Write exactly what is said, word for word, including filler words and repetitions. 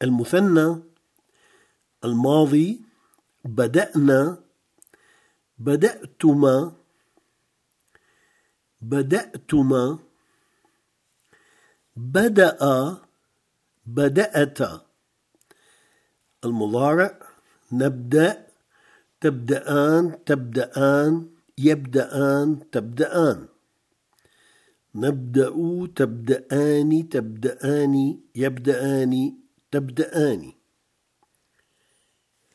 المثنى الماضي بدأنا، بدأتما، بدأتما، بدأ، بدأت. المضارع نبدأ، تبدأان، تبدأان، يبدأان، تبدأان. نبدأ، تبدأان، تبدأان، يبدأان، تبدأان.